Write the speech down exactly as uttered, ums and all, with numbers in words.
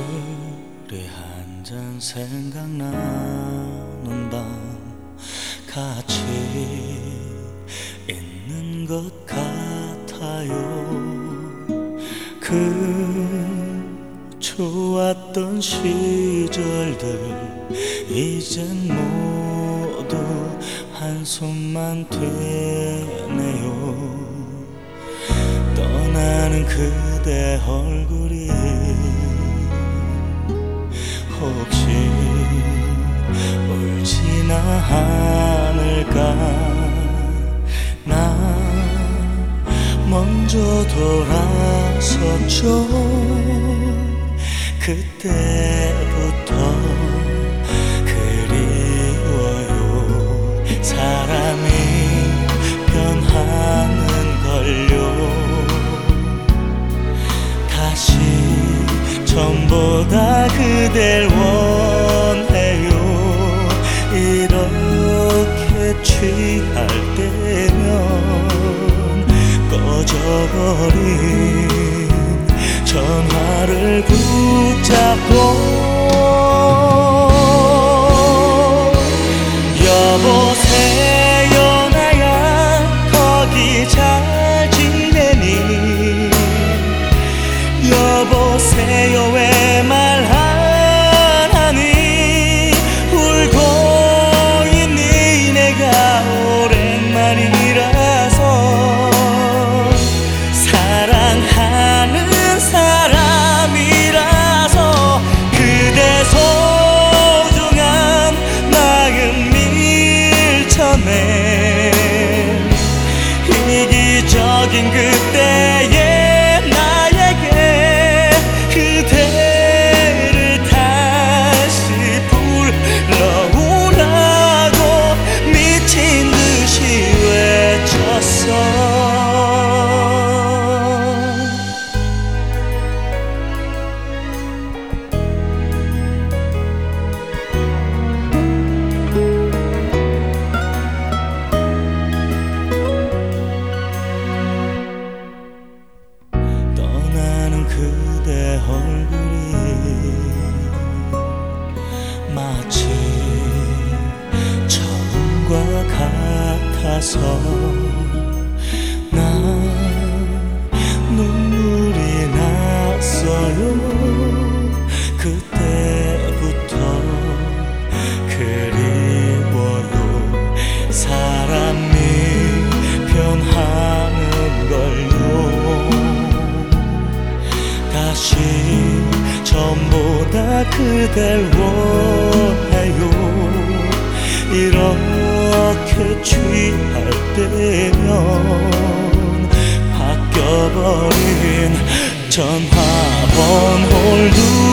술이 한 잔 생각나는 밤 같이 있는 것 같아요. 그 좋았던 시절들 이젠 모두 한숨만 되네요. 떠나는 그대 얼굴이 혹시 울지나 않을까. 나 먼저 돌아섰죠. 그때부터 그리워요. 사람이 변하는 걸요. 다시 전보다 그댈 원해요. 이렇게 취할 때면 꺼져버린 전화를 붙잡고 여보세요 나야 거기 잘 지내니. 여보세요 왜 말 안 하니. 울고 있니. 내가 오랜만이라서 사랑하는 사람이라서 그대 소중한 마음 밀쳐내. 이기적인 그때의 그대 얼굴이 마치 처음과 같아서 난 눈물이 났어요. 그때부터 그리워요. 사람이 변하는 걸요. 다시 전보다 그댈 원해요. 이렇게 취할 때면 바뀌어버린 전화번호를